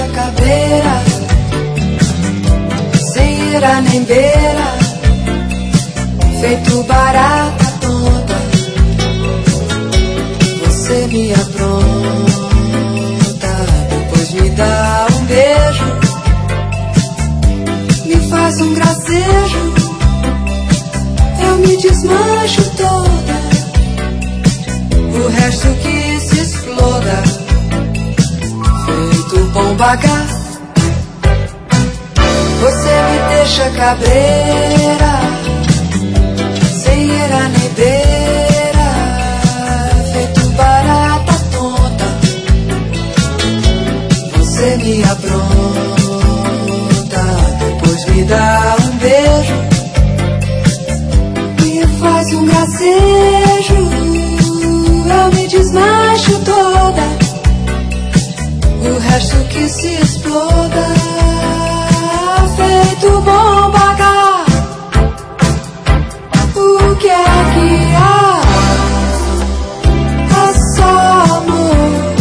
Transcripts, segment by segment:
cabreira, sem ira nem beira, feito barata tonta. Você me apronta, depois me dá um beijo, me faz um gracejo, eu me desmancho toda, o resto que se exploda, feito bomba H. Você me deixa cabreira, sem ira nem beira, feito barata tonta. Você me apronta, depois me dá um beijo, me faz um gracejo, eu me desmancho toda, o resto que se exploda, feito bomba H. O que é que há? É só amor.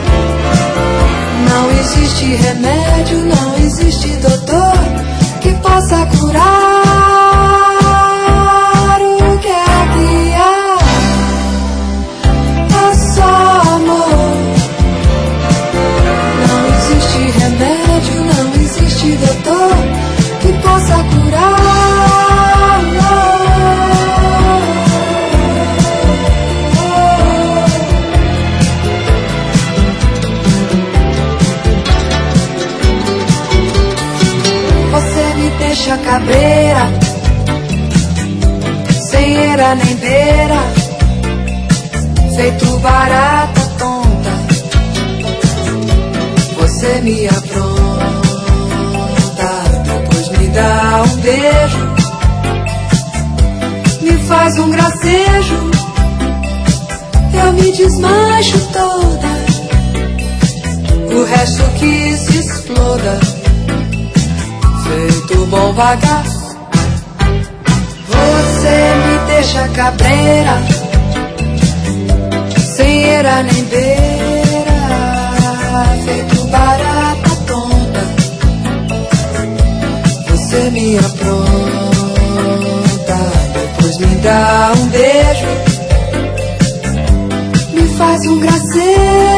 Não existe remédio, não existe doutor que possa curar. O que é que há? É só amor. Não existe remédio, não existe doutor que possa curar. Você me deixa cabreira, sem ira nem beira, feito barata tonta. Você me apronta, depois me dá um beijo, me faz um gracejo, eu me desmancho toda, o resto que se exploda, feito bomba H. Você me deixa cabreira, sem ira nem beira, feito barata tonta. Você me apronta, depois me dá um beijo, me faz um gracejo,